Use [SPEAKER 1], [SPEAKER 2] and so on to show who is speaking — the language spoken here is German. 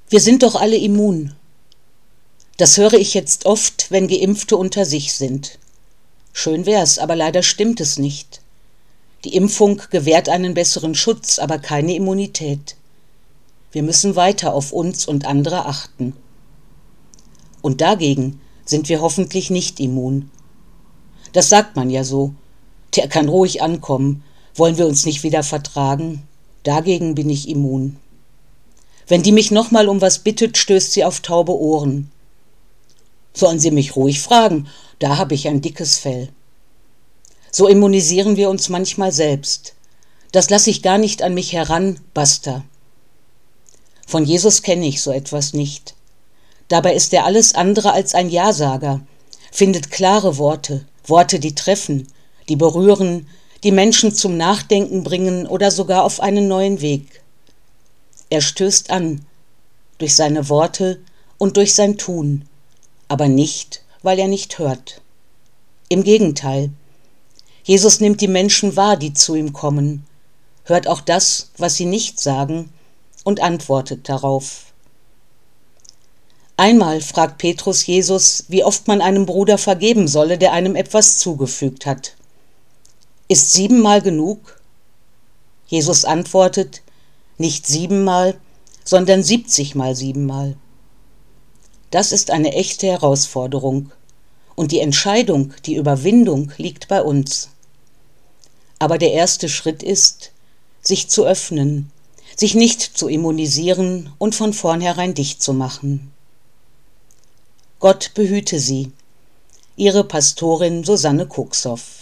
[SPEAKER 1] Wir sind doch alle immun. Das höre ich jetzt oft, wenn Geimpfte unter sich sind. Schön wär's, aber leider stimmt es nicht. Die Impfung gewährt einen besseren Schutz, aber keine Immunität. Wir müssen weiter auf uns und andere achten. Und dagegen sind wir hoffentlich nicht immun. Das sagt man ja so. Der kann ruhig ankommen. Wollen wir uns nicht wieder vertragen? Dagegen bin ich immun. Wenn die mich nochmal um was bittet, stößt sie auf taube Ohren. Sollen sie mich ruhig fragen, da habe ich ein dickes Fell. So immunisieren wir uns manchmal selbst. Das lasse ich gar nicht an mich heran, basta. Von Jesus kenne ich so etwas nicht. Dabei ist er alles andere als ein Ja-Sager, findet klare Worte, Worte, die treffen, die berühren, die Menschen zum Nachdenken bringen oder sogar auf einen neuen Weg. Er stößt an, durch seine Worte und durch sein Tun, aber nicht, weil er nicht hört. Im Gegenteil, Jesus nimmt die Menschen wahr, die zu ihm kommen, hört auch das, was sie nicht sagen, und antwortet darauf. Einmal fragt Petrus Jesus, wie oft man einem Bruder vergeben solle, der einem etwas zugefügt hat. Ist 7-mal genug? Jesus antwortet, nicht 7-mal, sondern 70-mal 7-mal. Das ist eine echte Herausforderung. Und die Entscheidung, die Überwindung liegt bei uns. Aber der erste Schritt ist, sich zu öffnen, sich nicht zu immunisieren und von vornherein dicht zu machen. Gott behüte Sie. Ihre Pastorin Susanne Kucksoff.